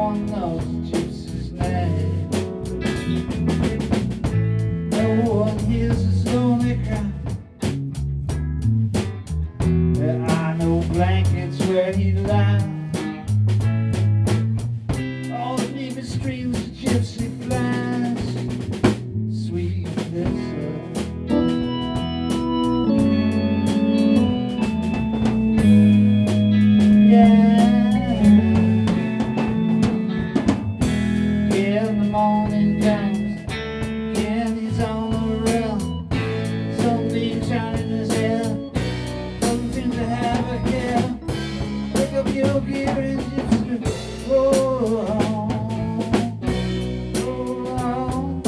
one knows gypsy's name. No one hears his lonely cry. There are no blankets where he lies. All beneath his streams a gypsy flies. Sweet Alyssa. Morning comes, again he's on the run. Sunbeam shining in his hair, doesn't seem to have a care. Pick up your gear and gypsy, roll on, roll on.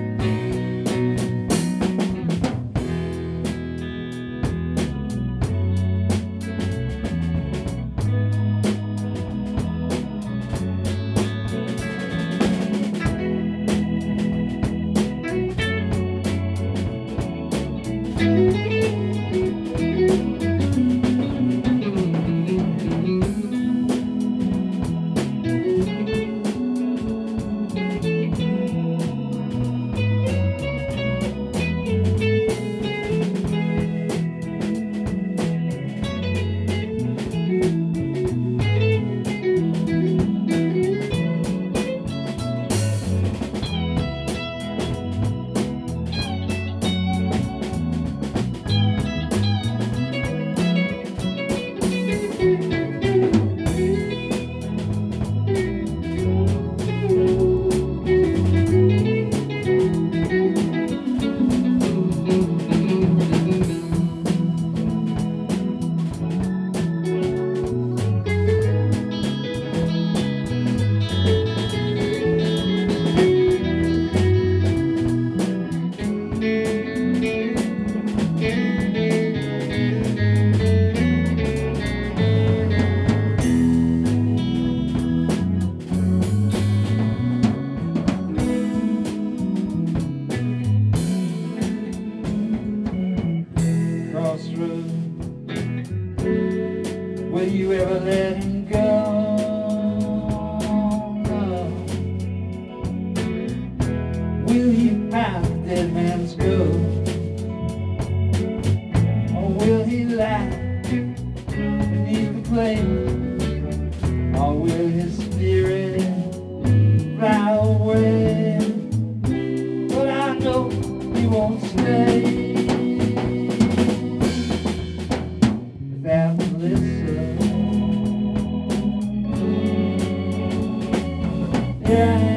Crossroad, will you ever let him go? No. Will he pass the dead man's goat? Or will he lie beneath the clay? Or will his spirit fly away? But I know he won't stay. That Alyssa, yeah.